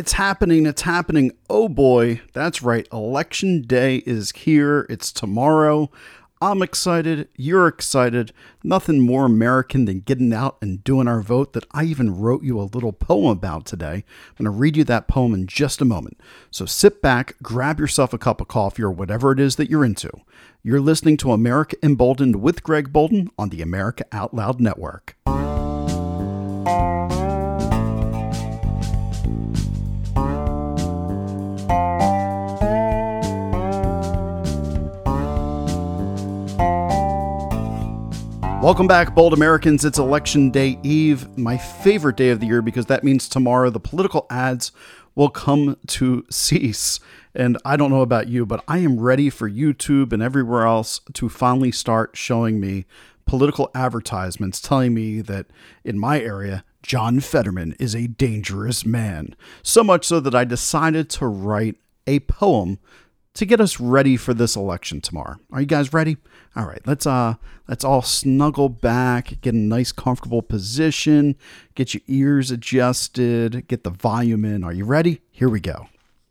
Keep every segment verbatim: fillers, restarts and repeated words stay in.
It's happening. It's happening. Oh boy. That's right. Election day is here. It's tomorrow. I'm excited. You're excited. Nothing more American than getting out and doing our vote that I even wrote you a little poem about today. I'm going to read you that poem in just a moment. So sit back, grab yourself a cup of coffee or whatever it is that you're into. You're listening to America Emboldened with Greg Bolden on the America Out Loud Network. Welcome back, bold Americans. It's Election Day Eve, my favorite day of the year because that means tomorrow the political ads will come to cease. And I don't know about you, but I am ready for YouTube and everywhere else to finally start showing me political advertisements telling me that in my area, John Fetterman is a dangerous man. So much so that I decided to write a poem to get us ready for this election tomorrow. Are you guys ready? All right, let's uh let's all snuggle back, get a nice comfortable position, get your ears adjusted, get the volume in. Are you ready? Here we go.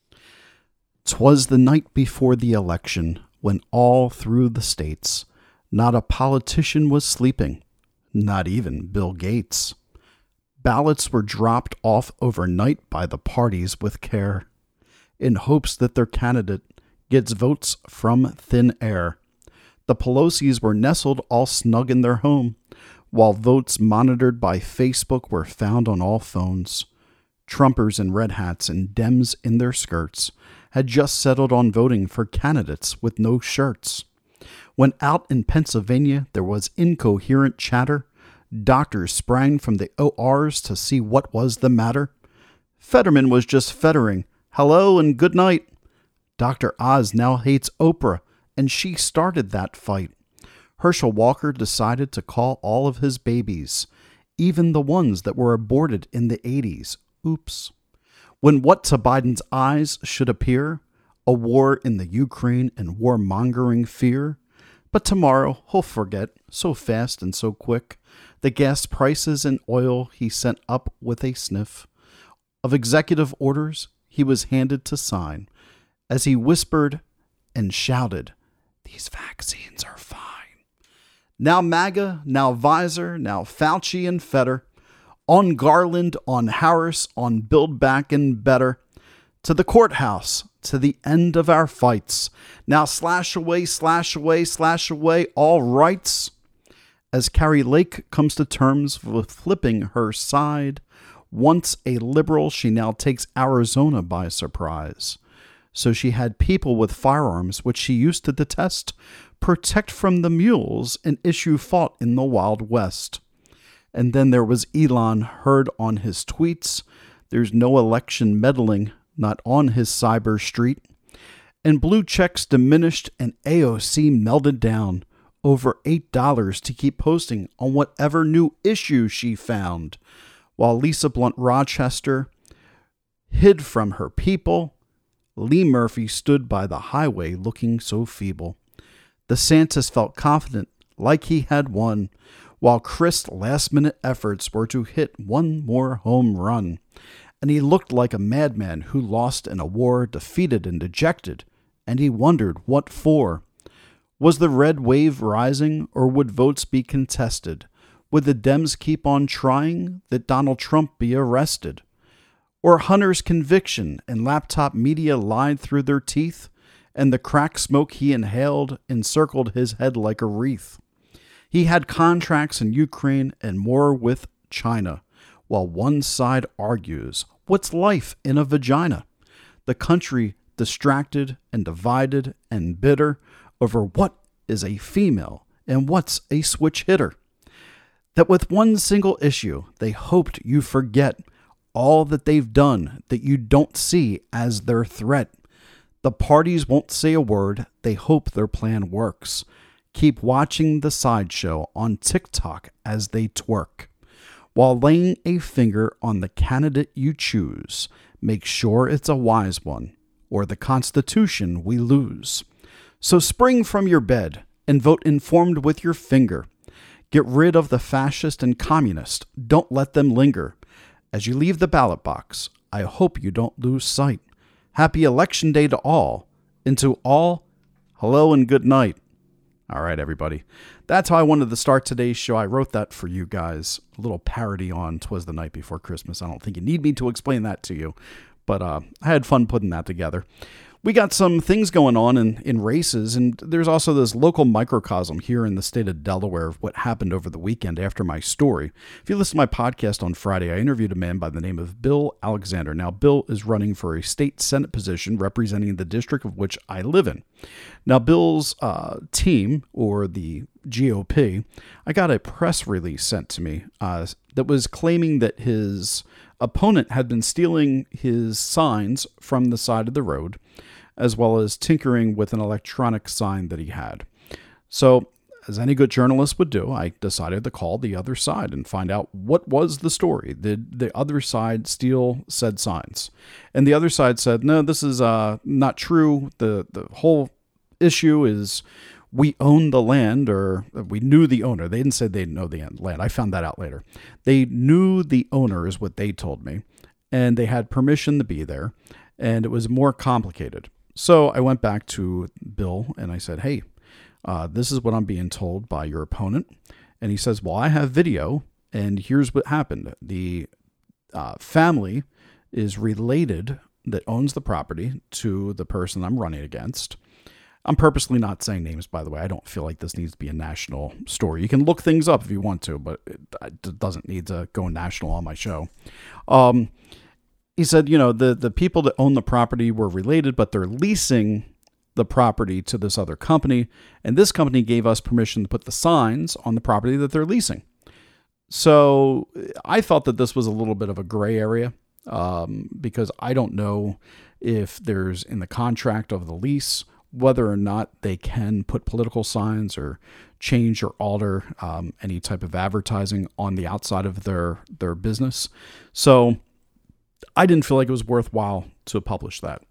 'Twas the night before the election when all through the states not a politician was sleeping, not even Bill Gates. Ballots were dropped off overnight by the parties with care in hopes that their candidate gets votes from thin air. The Pelosi's were nestled all snug in their home, while votes monitored by Facebook were found on all phones. Trumpers in red hats and Dems in their skirts had just settled on voting for candidates with no shirts. When out in Pennsylvania there was incoherent chatter, doctors sprang from the O Rs to see what was the matter. Fetterman was just fettering. Hello and good night. Doctor Oz now hates Oprah, and she started that fight. Herschel Walker decided to call all of his babies, even the ones that were aborted in the eighties. Oops. When what to Biden's eyes should appear, a war in the Ukraine and warmongering fear. But tomorrow he'll forget, so fast and so quick, the gas prices and oil he sent up with a sniff of executive orders he was handed to sign, as he whispered and shouted, "These vaccines are fine." Now MAGA, now Visor, now Fauci and Fetter, on Garland, on Harris, on Build Back and Better, to the courthouse, to the end of our fights. Now slash away, slash away, slash away all rights. As Carrie Lake comes to terms with flipping her side, once a liberal, she now takes Arizona by surprise. So she had people with firearms, which she used to detest, protect from the mules, an issue fought in the Wild West. And then there was Elon heard on his tweets. There's no election meddling, not on his cyber street. And blue checks diminished and A O C melded down. Over eight dollars to keep posting on whatever new issue she found. While Lisa Blunt Rochester hid from her people, Lee Murphy stood by the highway looking so feeble. DeSantis felt confident, like he had won, while Crist's last-minute efforts were to hit one more home run. And he looked like a madman who lost in a war, defeated and dejected, and he wondered what for. Was the red wave rising, or would votes be contested? Would the Dems keep on trying that Donald Trump be arrested? Or Hunter's conviction and laptop media lied through their teeth, and the crack smoke he inhaled encircled his head like a wreath. He had contracts in Ukraine and more with China, while one side argues, what's life in a vagina? The country distracted and divided and bitter over what is a female and what's a switch hitter. That with one single issue, they hoped you forget all that they've done that you don't see as their threat. The parties won't say a word. They hope their plan works. Keep watching the sideshow on TikTok as they twerk. While laying a finger on the candidate you choose, make sure it's a wise one, or the Constitution we lose. So spring from your bed and vote informed with your finger. Get rid of the fascist and communist. Don't let them linger. As you leave the ballot box, I hope you don't lose sight. Happy Election Day to all. And to all, hello and good night. All right, everybody. That's how I wanted to start today's show. I wrote that for you guys. A little parody on 'Twas the Night Before Christmas. I don't think you need me to explain that to you. But uh, I had fun putting that together. We got some things going on in, in races, and there's also this local microcosm here in the state of Delaware of what happened over the weekend after my story. If you listen to my podcast on Friday, I interviewed a man by the name of Bill Alexander. Now, Bill is running for a state Senate position representing the district of which I live in. Now, Bill's uh, team, or the G O P, I got a press release sent to me uh, that was claiming that his opponent had been stealing his signs from the side of the road, as well as tinkering with an electronic sign that he had. So, as any good journalist would do, I decided to call the other side and find out what was the story. Did the other side steal said signs? And the other side said, no, this is uh, not true. The, the whole issue is we own the land, or we knew the owner. They didn't say they know the land. I found that out later. They knew the owner is what they told me, and they had permission to be there, and it was more complicated. So I went back to Bill and I said, hey, uh, this is what I'm being told by your opponent. And he says, well, I have video, and here's what happened. The uh, family is related that owns the property to the person I'm running against. I'm purposely not saying names, by the way. I don't feel like this needs to be a national story. You can look things up if you want to, but it, it doesn't need to go national on my show. Um, he said, you know, the, the people that own the property were related, but they're leasing the property to this other company. And this company gave us permission to put the signs on the property that they're leasing. So I thought that this was a little bit of a gray area um, because I don't know if there's in the contract of the lease whether or not they can put political signs or change or alter um, any type of advertising on the outside of their, their business. So I didn't feel like it was worthwhile to publish that.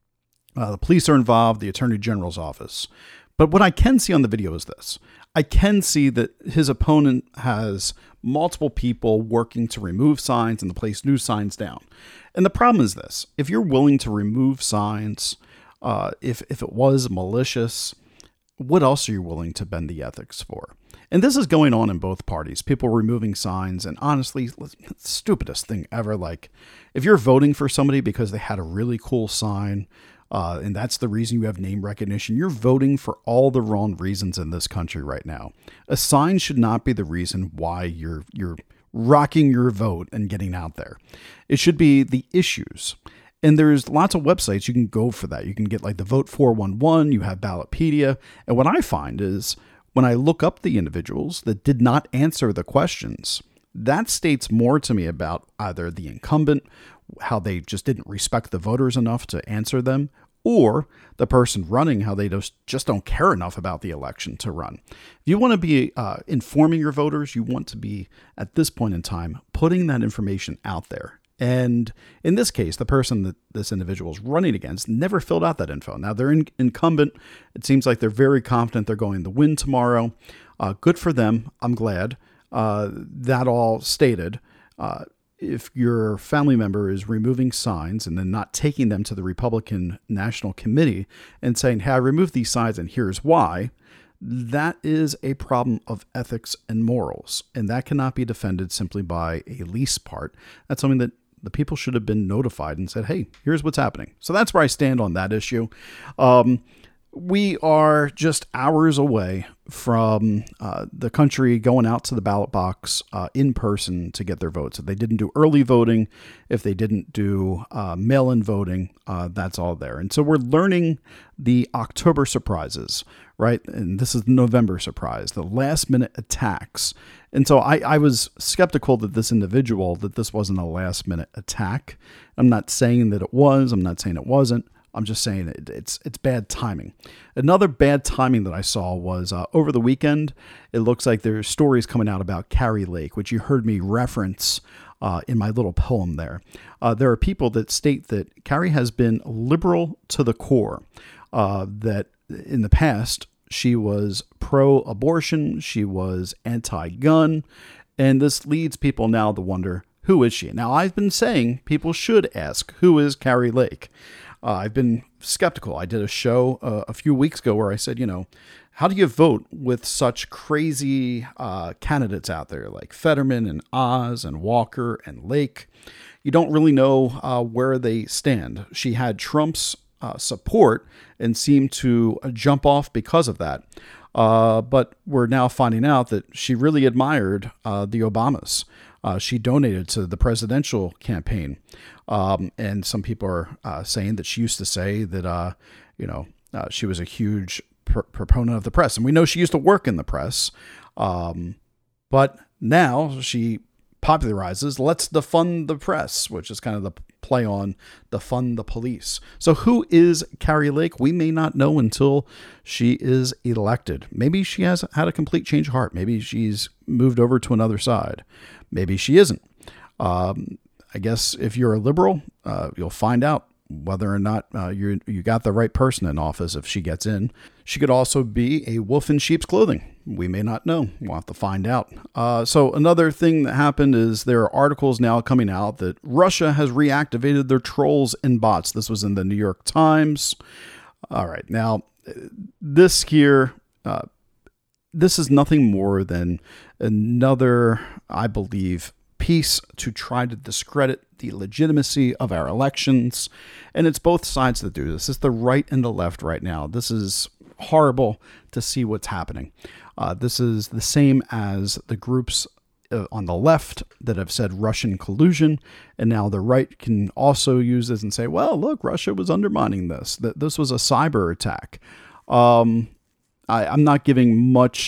Uh, the police are involved, the Attorney General's office. But what I can see on the video is this. I can see that his opponent has multiple people working to remove signs and to place new signs down. And the problem is this. If you're willing to remove signs, Uh, if, if it was malicious, what else are you willing to bend the ethics for? And this is going on in both parties. People removing signs, and honestly, stupidest thing ever. Like, if you're voting for somebody because they had a really cool sign, uh, and that's the reason you have name recognition, you're voting for all the wrong reasons in this country right now. A sign should not be the reason why you're you're rocking your vote and getting out there. It should be the issues. And there's lots of websites you can go for that. You can get like the Vote four one one, you have Ballotpedia. And what I find is when I look up the individuals that did not answer the questions, that states more to me about either the incumbent, how they just didn't respect the voters enough to answer them, or the person running, how they just, just don't care enough about the election to run. If you want to be uh, informing your voters, you want to be, at this point in time, putting that information out there. And in this case, the person that this individual is running against never filled out that info. Now, they're in, incumbent. It seems like they're very confident they're going to win tomorrow. Uh, good for them. I'm glad. Uh, that all stated, uh, if your family member is removing signs and then not taking them to the Republican National Committee and saying, hey, I removed these signs and here's why, that is a problem of ethics and morals. And that cannot be defended simply by a lease part. That's something that the people should have been notified and said, hey, here's what's happening. So that's where I stand on that issue. Um, we are just hours away from uh, the country going out to the ballot box uh, in person to get their votes. If they didn't do early voting, if they didn't do uh, mail-in voting, uh, that's all there. And so we're learning the October surprises, right? And this is the November surprise, the last-minute attacks. And so I, I was skeptical that this individual, that this wasn't a last-minute attack. I'm not saying that it was. I'm not saying it wasn't. I'm just saying it, it's it's bad timing. Another bad timing that I saw was uh, over the weekend, it looks like there's stories coming out about Kari Lake, which you heard me reference uh, in my little poem there. Uh, there are people that state that Kari has been liberal to the core, uh, that in the past she was pro-abortion, she was anti-gun, and this leads people now to wonder, who is she? Now, I've been saying people should ask, who is Kari Lake? Uh, I've been skeptical. I did a show uh, a few weeks ago where I said, you know, how do you vote with such crazy uh, candidates out there like Fetterman and Oz and Walker and Lake? You don't really know uh, where they stand. She had Trump's uh, support and seemed to uh, jump off because of that. Uh, but we're now finding out that she really admired uh, the Obamas. Uh, she donated to the presidential campaign. Um, and some people are uh, saying that she used to say that, uh, you know, uh, she was a huge pr- proponent of the press. And we know she used to work in the press. Um, but now she popularizes, let's defund the press, which is kind of the play on defund the police. So who is Kari Lake? We may not know until she is elected. Maybe she has had a complete change of heart. Maybe she's moved over to another side. Maybe she isn't. Um, I guess if you're a liberal, uh, you'll find out whether or not uh, you you got the right person in office if she gets in. She could also be a wolf in sheep's clothing. We may not know. We'll have to find out. Uh, so another thing that happened is there are articles now coming out that Russia has reactivated their trolls and bots. This was in the New York Times. All right. Now, this here, uh, this is nothing more than another, I believe, piece to try to discredit the legitimacy of our elections. And it's both sides that do this. It's the right and the left right now. This is horrible to see what's happening. Uh, this is the same as the groups uh, on the left that have said Russian collusion. And now the right can also use this and say, well, look, Russia was undermining this, that this was a cyber attack. Um, I, I'm not giving much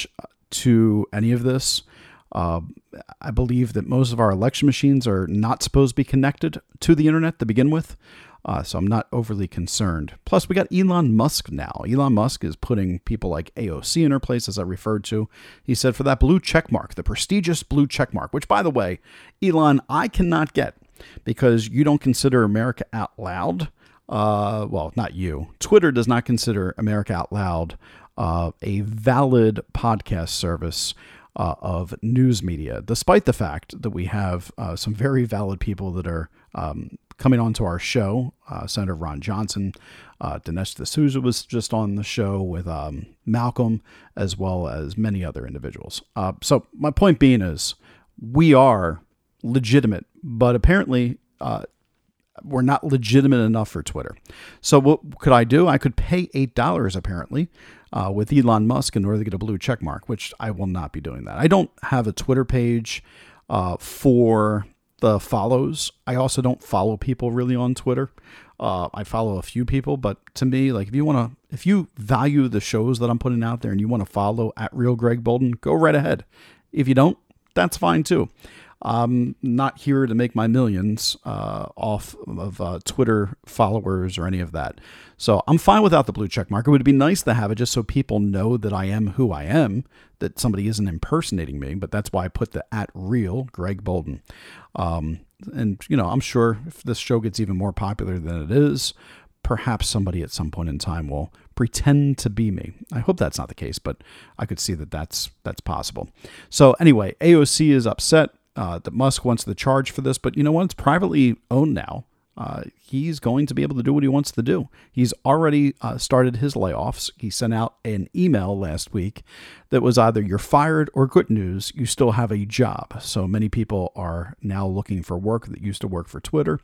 to any of this. Uh, I believe that most of our election machines are not supposed to be connected to the internet to begin with. Uh, so I'm not overly concerned. Plus, we got Elon Musk now. Elon Musk is putting people like A O C in her place, as I referred to. He said for that blue check mark, the prestigious blue check mark, which, by the way, Elon, I cannot get because you don't consider America Out Loud. Uh, well, not you. Twitter does not consider America Out Loud uh, a valid podcast service Uh, of news media, despite the fact that we have uh, some very valid people that are um, coming onto our show. Uh, Senator Ron Johnson, uh, Dinesh D'Souza was just on the show with um, Malcolm, as well as many other individuals. Uh, so my point being is we are legitimate, but apparently uh, we're not legitimate enough for Twitter. So what could I do? I could pay eight dollars apparently uh, with Elon Musk in order to get a blue check mark, which I will not be doing that. I don't have a Twitter page uh, for the follows. I also don't follow people really on Twitter. Uh, I follow a few people, but to me, like if you want to, if you value the shows that I'm putting out there and you want to follow at Real Greg Bolden, go right ahead. If you don't, that's fine too. I'm not here to make my millions uh, off of uh, Twitter followers or any of that. So I'm fine without the blue check mark. It would be nice to have it just so people know that I am who I am, that somebody isn't impersonating me. But that's why I put the at Real Greg Bolden. Um, and, you know, I'm sure if this show gets even more popular than it is, perhaps somebody at some point in time will pretend to be me. I hope that's not the case, but I could see that that's, that's possible. So anyway, A O C is upset. Uh, that Musk wants the charge for this, but you know what? It's privately owned now. Uh, he's going to be able to do what he wants to do. He's already uh, started his layoffs. He sent out an email last week that was either you're fired or good news, you still have a job. So many people are now looking for work that used to work for Twitter.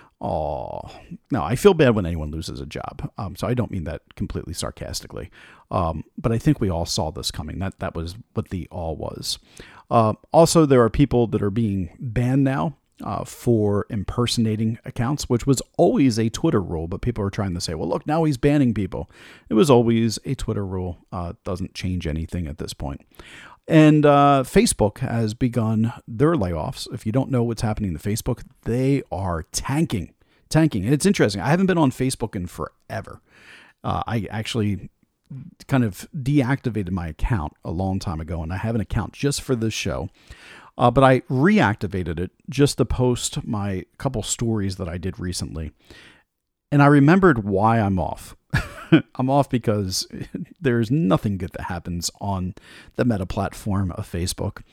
Oh, no, I feel bad when anyone loses a job. Um, so I don't mean that completely sarcastically. Um, but I think we all saw this coming. That that was what the all was. Uh, also, there are people that are being banned now uh, for impersonating accounts, which was always a Twitter rule. But people are trying to say, well, look, now he's banning people. It was always a Twitter rule. Uh, doesn't change anything at this point. And uh, Facebook has begun their layoffs. If you don't know what's happening to Facebook, they are tanking, tanking. And it's interesting. I haven't been on Facebook in forever. Uh, I actually kind of deactivated my account a long time ago, and I have an account just for this show. Uh, but I reactivated it just to post my couple stories that I did recently. And I remembered why I'm off. I'm off because there's nothing good that happens on the Meta platform of Facebook.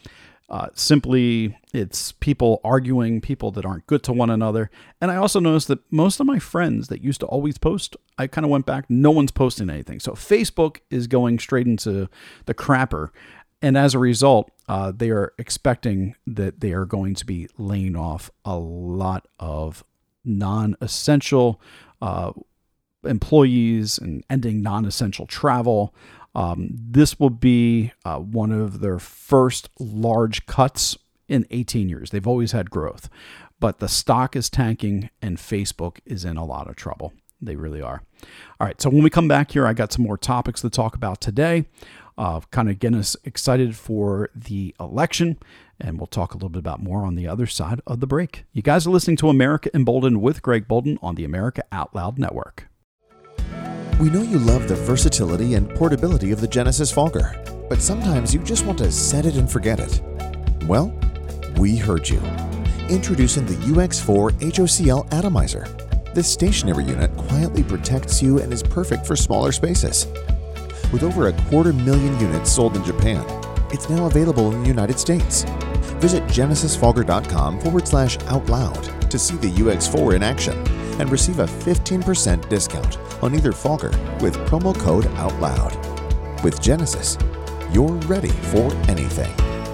Uh, simply, it's people arguing, people that aren't good to one another. And I also noticed that most of my friends that used to always post, I kind of went back, no one's posting anything. So Facebook is going straight into the crapper. And as a result, uh, they are expecting that they are going to be laying off a lot of non-essential uh, employees and ending non-essential travel. Um, this will be uh, one of their first large cuts in eighteen years. They've always had growth, but the stock is tanking and Facebook is in a lot of trouble. They really are. All right. So when we come back here, I got some more topics to talk about today. Uh, kind of getting us excited for the election. And we'll talk a little bit about more on the other side of the break. You guys are listening to America Emboldened with Greg Bolden on the America Out Loud Network. We know you love the versatility and portability of the Genesis Fogger, but sometimes you just want to set it and forget it. Well, we heard you. Introducing the U X four H O C L Atomizer. This stationary unit quietly protects you and is perfect for smaller spaces. With over a quarter million units sold in Japan, it's now available in the United States. Visit genesis fogger dot com forward slash out loud to see the U X four in action and receive a fifteen percent discount on either Fogger with promo code OUTLOUD. With Genesis, you're ready for anything.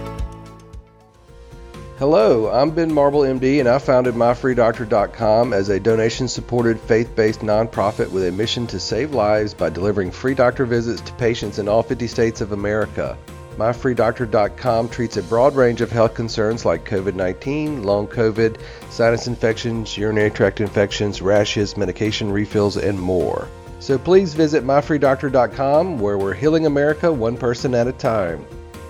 Hello, I'm Ben Marble, M D, and I founded my free doctor dot com as a donation-supported, faith-based nonprofit with a mission to save lives by delivering free doctor visits to patients in all fifty states of America. my free doctor dot com treats a broad range of health concerns like covid nineteen, long COVID, sinus infections, urinary tract infections, rashes, medication refills, and more. So please visit my free doctor dot com, where we're healing America one person at a time.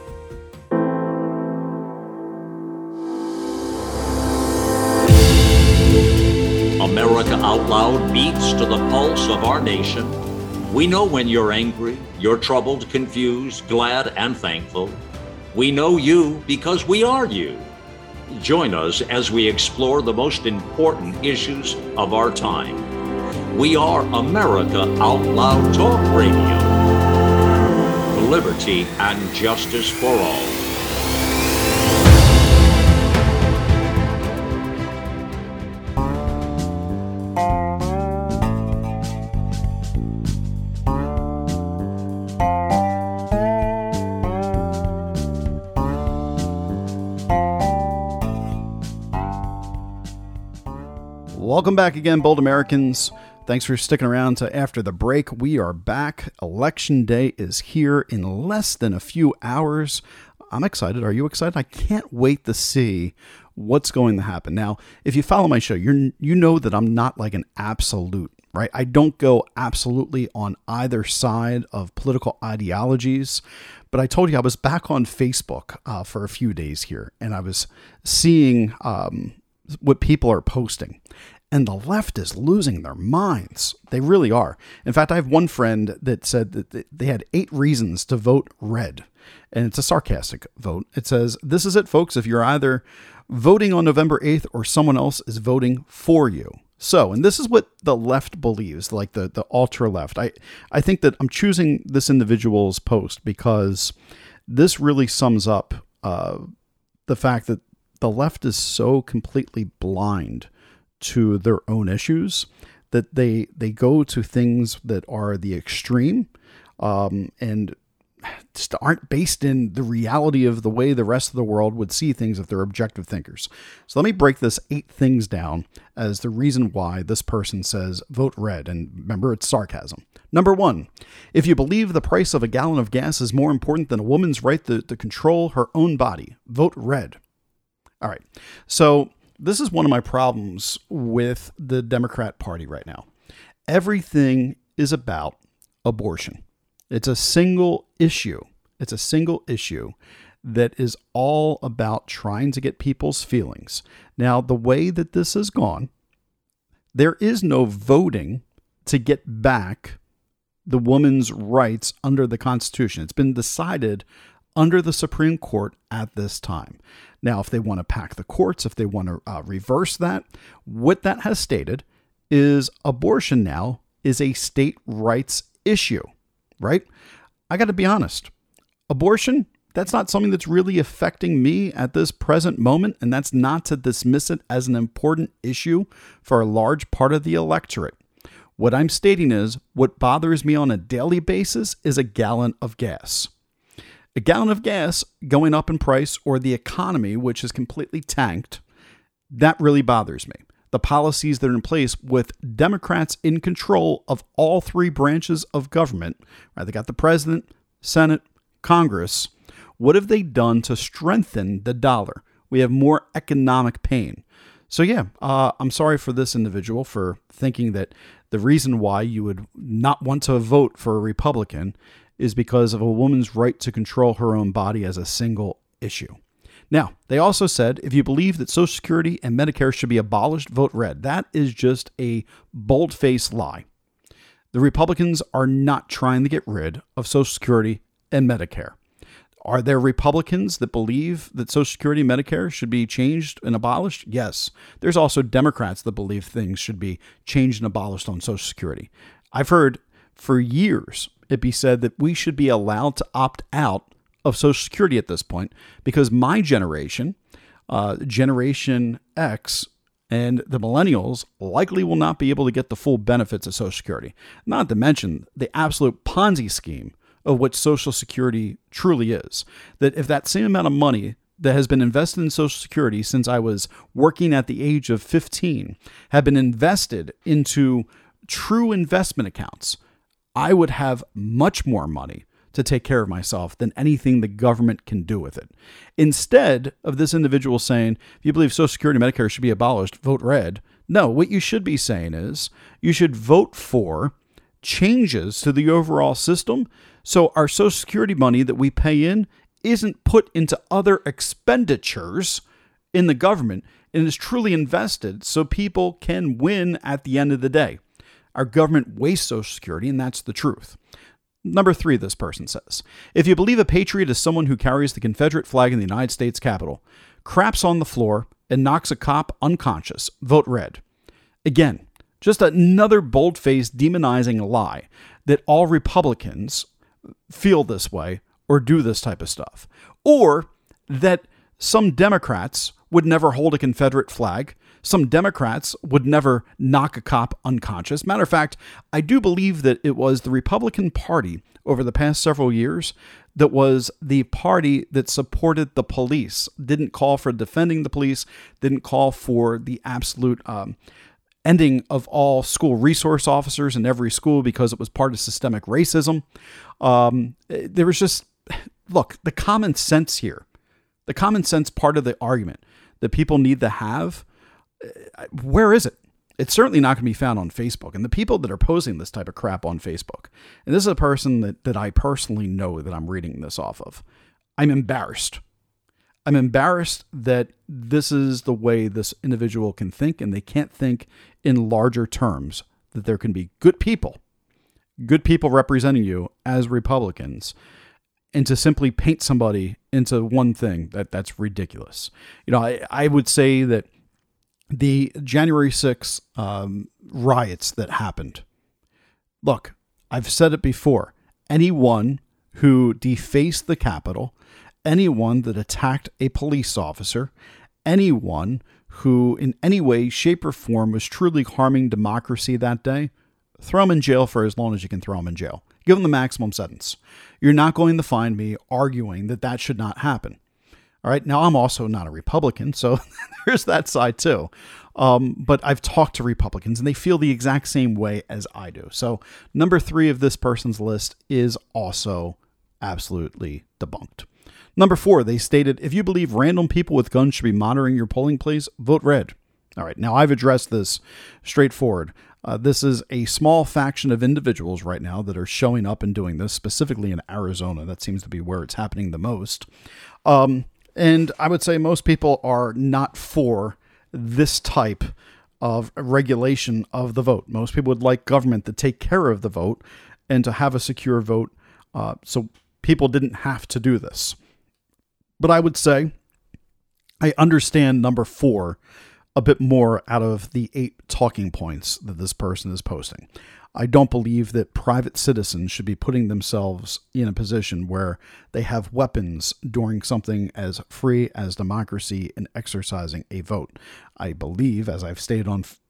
America Out Loud beats to the pulse of our nation. We know when you're angry, you're troubled, confused, glad, and thankful. We know you because we are you. Join us as we explore the most important issues of our time. We are America Out Loud Talk Radio. Liberty and justice for all. Welcome back again, Bold Americans. Thanks for sticking around to after the break. We are back. Election day is here in less than a few hours. I'm excited. Are you excited? I can't wait to see what's going to happen. Now, if you follow my show, you you know that I'm not like an absolute, right? I don't go absolutely on either side of political ideologies. But I told you I was back on Facebook uh, for a few days here, and I was seeing um, what people are posting. And the left is losing their minds. They really are. In fact, I have one friend that said that they had eight reasons to vote red. And it's a sarcastic vote. It says, this is it, folks. If you're either voting on November eighth or someone else is voting for you. So, and this is what the left believes, like the, the ultra left. I, I think that I'm choosing this individual's post because this really sums up uh, the fact that the left is so completely blind to their own issues that they they go to things that are the extreme um, and just aren't based in the reality of the way the rest of the world would see things if they're objective thinkers. So let me break this eight things down as the reason why this person says vote red. And remember, it's sarcasm. Number one, if you believe the price of a gallon of gas is more important than a woman's right to, to control her own body, vote red. All right. So this is one of my problems with the Democrat Party right now. Everything is about abortion. It's a single issue. It's a single issue that is all about trying to get people's feelings. Now, the way that this has gone, there is no voting to get back the woman's rights under the Constitution. It's been decided under the Supreme Court at this time. Now, if they want to pack the courts, if they want to uh, reverse that, what that has stated is abortion now is a state rights issue, right? I got to be honest. Abortion, that's not something that's really affecting me at this present moment, and that's not to dismiss it as an important issue for a large part of the electorate. What I'm stating is, what bothers me on a daily basis is a gallon of gas. A gallon of gas going up in price, or the economy, which is completely tanked, that really bothers me. The policies that are in place with Democrats in control of all three branches of government, right? They got the president, Senate, Congress. What have they done to strengthen the dollar? We have more economic pain. So yeah, uh, I'm sorry for this individual for thinking that the reason why you would not want to vote for a Republican is because of a woman's right to control her own body as a single issue. Now, they also said, if you believe that Social Security and Medicare should be abolished, vote red. That is just a bold-faced lie. The Republicans are not trying to get rid of Social Security and Medicare. Are there Republicans that believe that Social Security and Medicare should be changed and abolished? Yes. There's also Democrats that believe things should be changed and abolished on Social Security. I've heard for years it be said that we should be allowed to opt out of Social Security at this point because my generation, uh, Generation X, and the millennials likely will not be able to get the full benefits of Social Security. Not to mention the absolute Ponzi scheme of what Social Security truly is. That if that same amount of money that has been invested in Social Security since I was working at the age of fifteen had been invested into true investment accounts, I would have much more money to take care of myself than anything the government can do with it. Instead of this individual saying, if you believe Social Security and Medicare should be abolished, vote red. No, what you should be saying is you should vote for changes to the overall system so our Social Security money that we pay in isn't put into other expenditures in the government and is truly invested so people can win at the end of the day. Our government wastes Social Security, and that's the truth. Number three, this person says, if you believe a patriot is someone who carries the Confederate flag in the United States Capitol, craps on the floor, and knocks a cop unconscious, vote red. Again, just another bold-faced demonizing lie that all Republicans feel this way or do this type of stuff. Or that some Democrats would never hold a Confederate flag. Some Democrats would never knock a cop unconscious. Matter of fact, I do believe that it was the Republican Party over the past several years that was the party that supported the police, didn't call for defending the police, didn't call for the absolute um, ending of all school resource officers in every school because it was part of systemic racism. Um, there was just, look, the common sense here, the common sense part of the argument that people need to have, where is it? It's certainly not going to be found on Facebook. And the people that are posting this type of crap on Facebook, and this is a person that, that I personally know that I'm reading this off of, I'm embarrassed. I'm embarrassed that this is the way this individual can think, and they can't think in larger terms, that there can be good people, good people representing you as Republicans, and to simply paint somebody into one thing, that that's ridiculous. You know, I, I would say that the January sixth um, riots that happened, look, I've said it before, anyone who defaced the Capitol, anyone that attacked a police officer, anyone who in any way, shape, or form was truly harming democracy that day, throw them in jail for as long as you can throw them in jail. Give them the maximum sentence. You're not going to find me arguing that that should not happen. All right. Now, I'm also not a Republican, so there's that side too. Um, but I've talked to Republicans and they feel the exact same way as I do. So number three of this person's list is also absolutely debunked. Number four, they stated, if you believe random people with guns should be monitoring your polling place, vote red. All right. Now, I've addressed this straightforward. Uh, this is a small faction of individuals right now that are showing up and doing this, specifically in Arizona. That seems to be where it's happening the most. Um, and I would say most people are not for this type of regulation of the vote. Most people would like government to take care of the vote and to have a secure vote uh, so people didn't have to do this. But I would say I understand number four a bit more out of the eight talking points that this person is posting. I don't believe that private citizens should be putting themselves in a position where they have weapons during something as free as democracy and exercising a vote. I believe, as I've stated on f-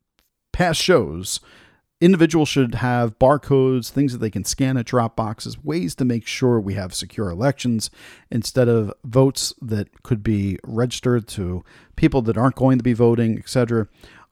past shows, individuals should have barcodes, things that they can scan at drop boxes, ways to make sure we have secure elections instead of votes that could be registered to people that aren't going to be voting, et cetera,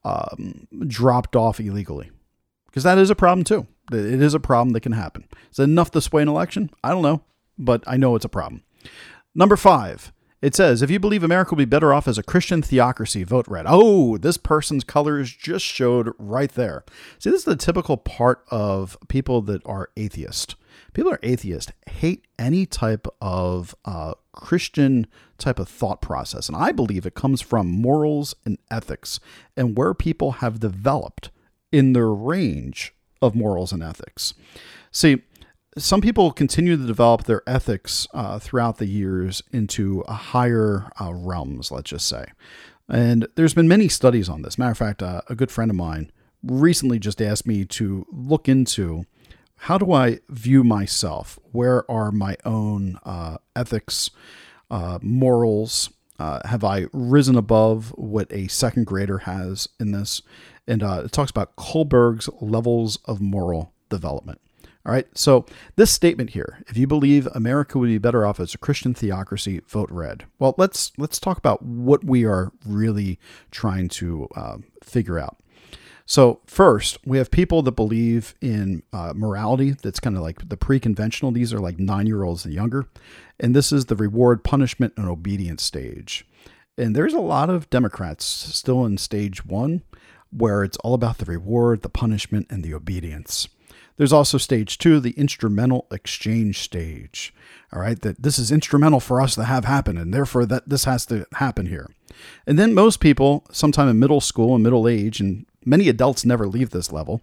um, dropped off illegally. Because that is a problem too. It is a problem that can happen. Is it enough to sway an election? I don't know, but I know it's a problem. Number five, it says, if you believe America will be better off as a Christian theocracy, vote red. Oh, this person's colors just showed right there. See, this is the typical part of people that are atheist. People are atheist, hate any type of uh, Christian type of thought process. And I believe it comes from morals and ethics and where people have developed in their range of morals and ethics. See, some people continue to develop their ethics uh, throughout the years into a higher uh, realms, let's just say. And there's been many studies on this. Matter of fact, uh, a good friend of mine recently just asked me to look into how do I view myself? Where are my own uh, ethics, uh, morals? Uh, have I risen above what a second grader has in this? And uh, it talks about Kohlberg's levels of moral development. All right. So this statement here, if you believe America would be better off as a Christian theocracy, vote red. Well, let's let's talk about what we are really trying to uh, figure out. So first, we have people that believe in uh, morality. That's kind of like the pre-conventional. These are like nine-year-olds and younger. And this is the reward, punishment, and obedience stage. And there's a lot of Democrats still in stage one, where it's all about the reward, the punishment, and the obedience. There's also stage two, the instrumental exchange stage. All right, that this is instrumental for us to have happen, and therefore that this has to happen here. And then most people, sometime in middle school and middle age, and many adults never leave this level,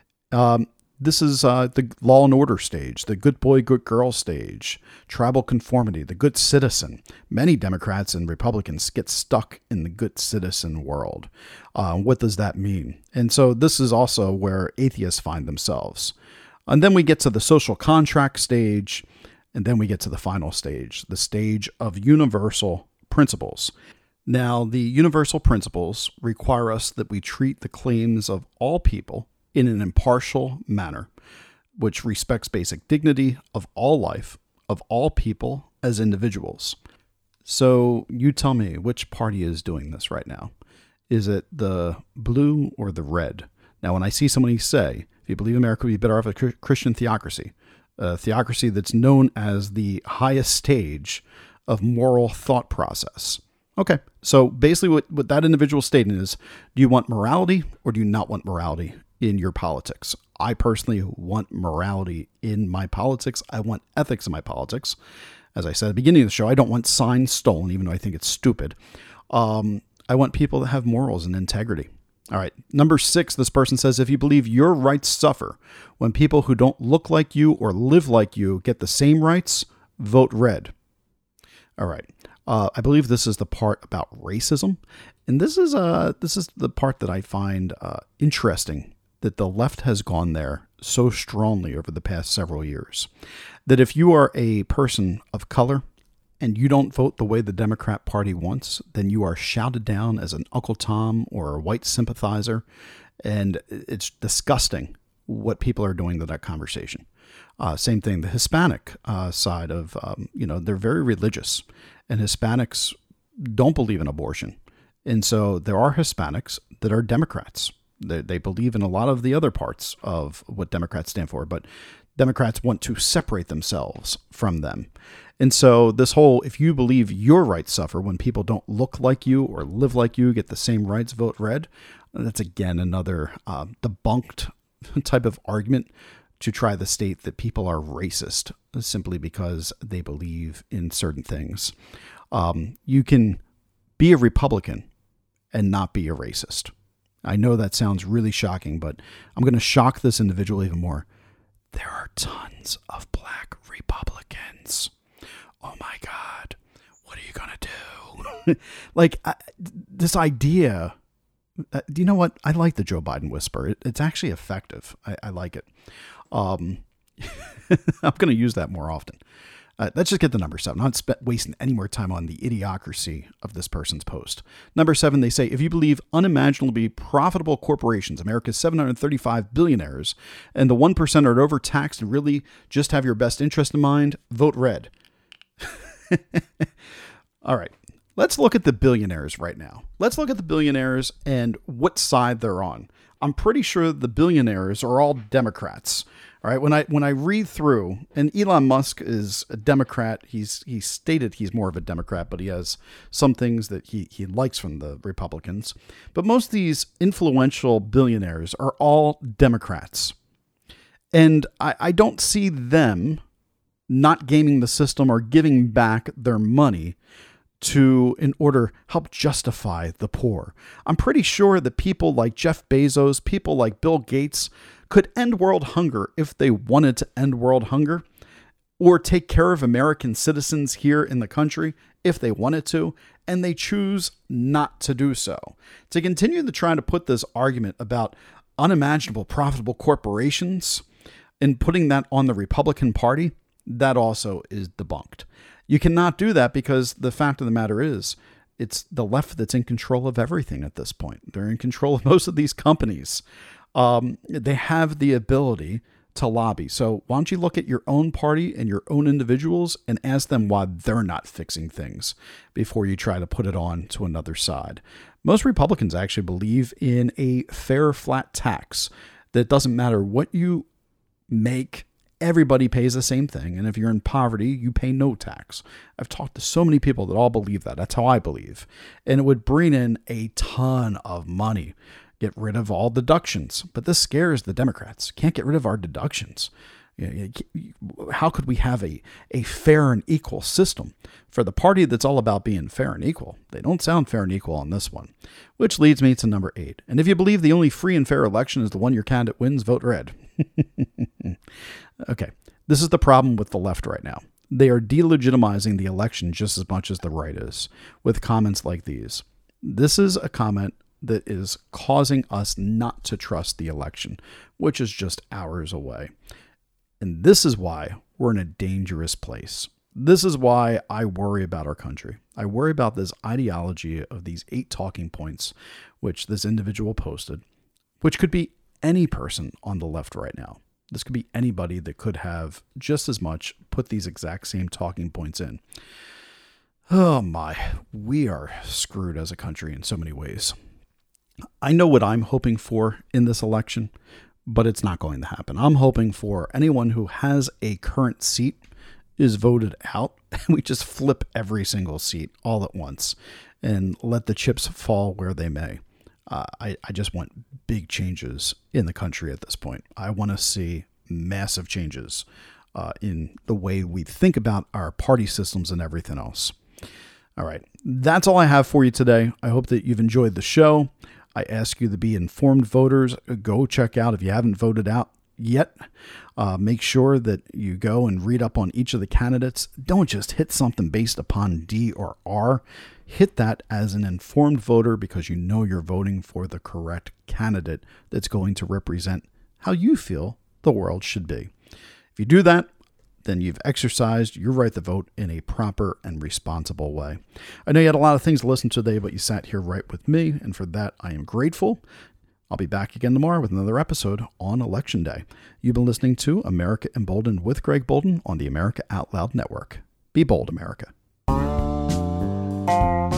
um, this is uh, the law and order stage, the good boy, good girl stage, tribal conformity, the good citizen. Many Democrats and Republicans get stuck in the good citizen world. Uh, what does that mean? And so this is also where atheists find themselves. And then we get to the social contract stage, and then we get to the final stage, the stage of universal principles. Now, the universal principles require us that we treat the claims of all people in an impartial manner, which respects basic dignity of all life, of all people as individuals. So you tell me, which party is doing this right now? Is it the blue or the red? Now, when I see somebody say, if you believe America would be better off a Christian theocracy, a theocracy that's known as the highest stage of moral thought process. Okay, so basically what, what that individual statement is, do you want morality or do you not want morality in your politics? I personally want morality in my politics. I want ethics in my politics. As I said at the beginning of the show, I don't want signs stolen, even though I think it's stupid. Um, I want people that have morals and integrity. All right. Number six, this person says, if you believe your rights suffer when people who don't look like you or live like you get the same rights, vote red. All right. Uh, I believe this is the part about racism. And this is uh, this is the part that I find uh, interesting, that the left has gone there so strongly over the past several years. That if you are a person of color and you don't vote the way the Democrat Party wants, then you are shouted down as an Uncle Tom or a white sympathizer. And it's disgusting what people are doing to that conversation. Uh, same thing, the Hispanic uh, side of, um, you know, they're very religious. And Hispanics don't believe in abortion. And so there are Hispanics that are Democrats. They, they believe in a lot of the other parts of what Democrats stand for, but Democrats want to separate themselves from them. And so this whole, if you believe your rights suffer when people don't look like you or live like you, get the same rights, vote red, that's again another uh, debunked type of argument to try to state that people are racist simply because they believe in certain things. Um, you can be a Republican and not be a racist. I know that sounds really shocking, but I'm going to shock this individual even more. There are tons of black Republicans. Oh my God. what are you going to do? Like I, this idea, uh, do you know what? I like the Joe Biden whisper. It, it's actually effective. I, I like it. Um, I'm going to use that more often. Uh, let's just get to number seven. I'm not spe- wasting any more time on the idiocracy of this person's post. Number seven, they say, if you believe unimaginably profitable corporations, America's seven hundred thirty-five billionaires, and the one percent are overtaxed and really just have your best interest in mind, vote red. All right. Let's look at the billionaires right now. Let's look at the billionaires and what side they're on. I'm pretty sure the billionaires are all Democrats. All right. When I when I read through, and Elon Musk is a Democrat, he's he stated he's more of a Democrat, but he has some things that he, he likes from the Republicans. But most of these influential billionaires are all Democrats. And I, I don't see them not gaming the system or giving back their money to, in order help justify the poor. I'm pretty sure that people like Jeff Bezos, people like Bill Gates could end world hunger if they wanted to end world hunger, or take care of American citizens here in the country if they wanted to, and they choose not to do so. To continue to try to put this argument about unimaginable profitable corporations and putting that on the Republican Party, that also is debunked. You cannot do that because the fact of the matter is, it's the left that's in control of everything at this point. They're in control of most of these companies. Um, they have the ability to lobby. So why don't you look at your own party and your own individuals and ask them why they're not fixing things before you try to put it on to another side. Most Republicans actually believe in a fair, flat tax that doesn't matter what you make. Everybody pays the same thing. And if you're in poverty, you pay no tax. I've talked to so many people that all believe that. That's how I believe. And it would bring in a ton of money. Get rid of all deductions. But this scares the Democrats. Can't get rid of our deductions. How could we have a, a fair and equal system for the party that's all about being fair and equal? They don't sound fair and equal on this one, which leads me to number eight. And if you believe the only free and fair election is the one your candidate wins, vote red. Okay, this is the problem with the left right now. They are delegitimizing the election just as much as the right is, with comments like these. This is a comment that is causing us not to trust the election, which is just hours away. And this is why we're in a dangerous place. This is why I worry about our country. I worry about this ideology of these eight talking points, which this individual posted, which could be any person on the left right now. This could be anybody that could have just as much put these exact same talking points in. Oh my, we are screwed as a country in so many ways. I know what I'm hoping for in this election, but it's not going to happen. I'm hoping for anyone who has a current seat is voted out, and we just flip every single seat all at once and let the chips fall where they may. Uh, I, I just want big changes in the country at this point. I want to see massive changes uh, in the way we think about our party systems and everything else. All right. That's all I have for you today. I hope that you've enjoyed the show. I ask you to be informed voters. Go check out, if you haven't voted out yet, uh, make sure that you go and read up on each of the candidates. Don't just hit something based upon D or R. Hit that as an informed voter because you know you're voting for the correct candidate that's going to represent how you feel the world should be. If you do that, then you've exercised your right to vote in a proper and responsible way. I know you had a lot of things to listen to today, but you sat here right with me, and for that I am grateful. I'll be back again tomorrow with another episode on Election Day. You've been listening to America Emboldened with Greg Boulden on the America Out Loud Network. Be bold, America. Thank you.